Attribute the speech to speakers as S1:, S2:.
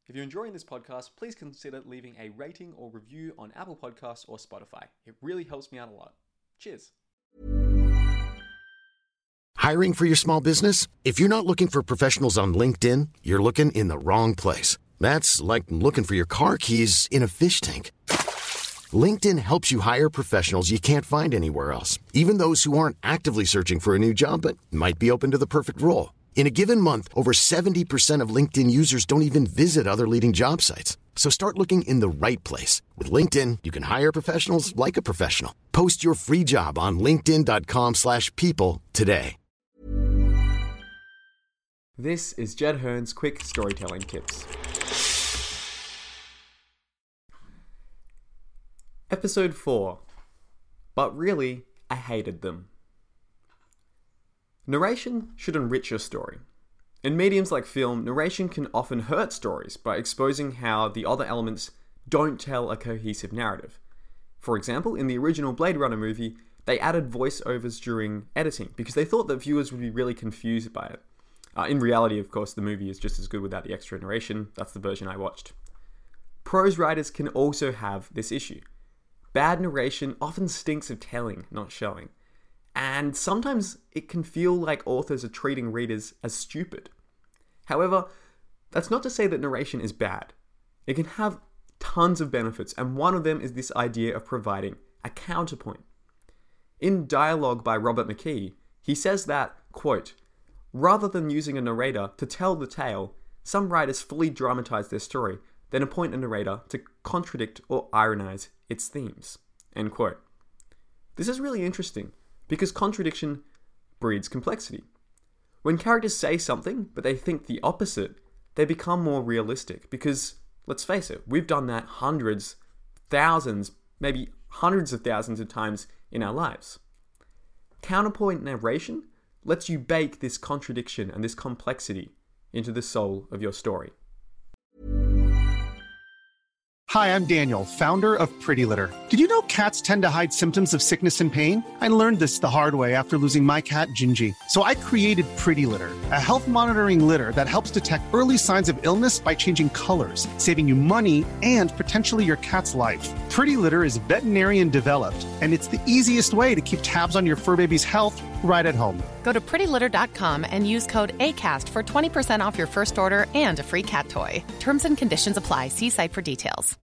S1: If you're enjoying this podcast, please consider leaving a rating or review on Apple Podcasts or Spotify. It really helps me out a lot. Cheers.
S2: Hiring for your small business? If you're not looking for professionals on LinkedIn, you're looking in the wrong place. That's like looking for your car keys in a fish tank. LinkedIn helps you hire professionals you can't find anywhere else, even those who aren't actively searching for a new job but might be open to the perfect role. In a given month, over 70% of LinkedIn users don't even visit other leading job sites. So start looking in the right place. With LinkedIn, you can hire professionals like a professional. Post your free job on linkedin.com/people today.
S1: This is Jed Hearn's quick storytelling tips. Episode 4. But really, I hated them. Narration should enrich your story. In mediums like film, narration can often hurt stories by exposing how the other elements don't tell a cohesive narrative. For example, in the original Blade Runner movie, they added voiceovers during editing because they thought that viewers would be really confused by it. In reality, of course, the movie is just as good without the extra narration. That's the version I watched. Prose writers can also have this issue. Bad narration often stinks of telling, not showing. And sometimes it can feel like authors are treating readers as stupid. However, that's not to say that narration is bad. It can have tons of benefits, and one of them is this idea of providing a counterpoint. In Dialogue by Robert McKee, he says that, quote, "Rather than using a narrator to tell the tale, some writers fully dramatize their story, then appoint a narrator to contradict or ironize its themes." End quote. This is really interesting because contradiction breeds complexity. When characters say something, but they think the opposite, they become more realistic because, let's face it, we've done that hundreds, thousands, maybe hundreds of thousands of times in our lives. Counterpoint narration lets you bake this contradiction and this complexity into the soul of your story.
S3: Hi, I'm Daniel, founder of Pretty Litter. Did you know cats tend to hide symptoms of sickness and pain? I learned this the hard way after losing my cat, Gingy. So I created Pretty Litter, a health monitoring litter that helps detect early signs of illness by changing colors, saving you money and potentially your cat's life. Pretty Litter is veterinarian developed, and it's the easiest way to keep tabs on your fur baby's health right at home.
S4: Go to prettylitter.com and use code ACAST for 20% off your first order and a free cat toy. Terms and conditions apply. See site for details.